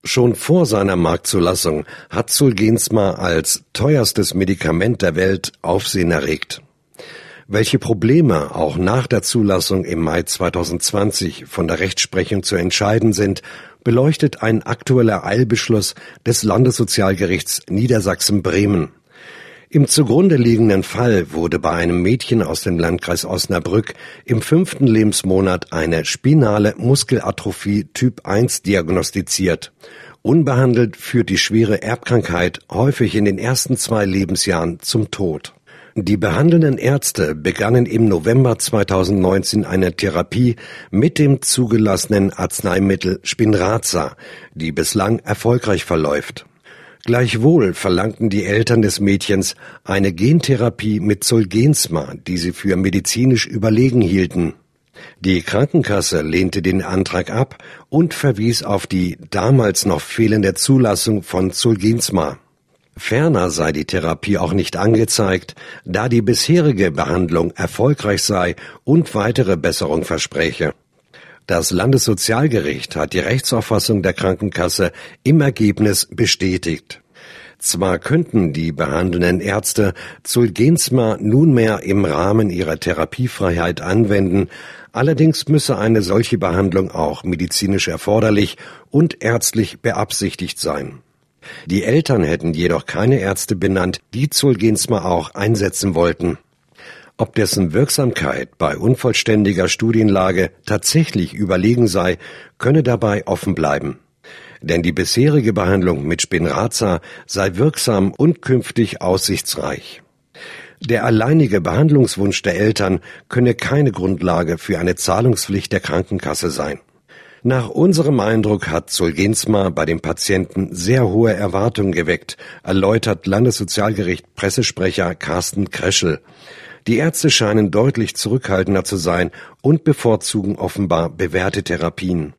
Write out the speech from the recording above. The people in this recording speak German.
Schon vor seiner Marktzulassung hat Zolgensma als teuerstes Medikament der Welt Aufsehen erregt. Welche Probleme auch nach der Zulassung im Mai 2020 von der Rechtsprechung zu entscheiden sind, beleuchtet ein aktueller Eilbeschluss des Landessozialgerichts Niedersachsen-Bremen. Im zugrunde liegenden Fall wurde bei einem Mädchen aus dem Landkreis Osnabrück im 5. Lebensmonat eine spinale Muskelatrophie Typ 1 diagnostiziert. Unbehandelt führt die schwere Erbkrankheit häufig in den ersten 2 Lebensjahren zum Tod. Die behandelnden Ärzte begannen im November 2019 eine Therapie mit dem zugelassenen Arzneimittel Spinraza, die bislang erfolgreich verläuft. Gleichwohl verlangten die Eltern des Mädchens eine Gentherapie mit Zolgensma, die sie für medizinisch überlegen hielten. Die Krankenkasse lehnte den Antrag ab und verwies auf die damals noch fehlende Zulassung von Zolgensma. Ferner sei die Therapie auch nicht angezeigt, da die bisherige Behandlung erfolgreich sei und weitere Besserung verspräche. Das Landessozialgericht hat die Rechtsauffassung der Krankenkasse im Ergebnis bestätigt. Zwar könnten die behandelnden Ärzte Zolgensma nunmehr im Rahmen ihrer Therapiefreiheit anwenden, allerdings müsse eine solche Behandlung auch medizinisch erforderlich und ärztlich beabsichtigt sein. Die Eltern hätten jedoch keine Ärzte benannt, die Zolgensma auch einsetzen wollten. Ob dessen Wirksamkeit bei unvollständiger Studienlage tatsächlich überlegen sei, könne dabei offen bleiben. Denn die bisherige Behandlung mit Spinraza sei wirksam und künftig aussichtsreich. Der alleinige Behandlungswunsch der Eltern könne keine Grundlage für eine Zahlungspflicht der Krankenkasse sein. Nach unserem Eindruck hat Zolgensma bei den Patienten sehr hohe Erwartungen geweckt, erläutert Landessozialgericht Pressesprecher Carsten Kreschel. Die Ärzte scheinen deutlich zurückhaltender zu sein und bevorzugen offenbar bewährte Therapien.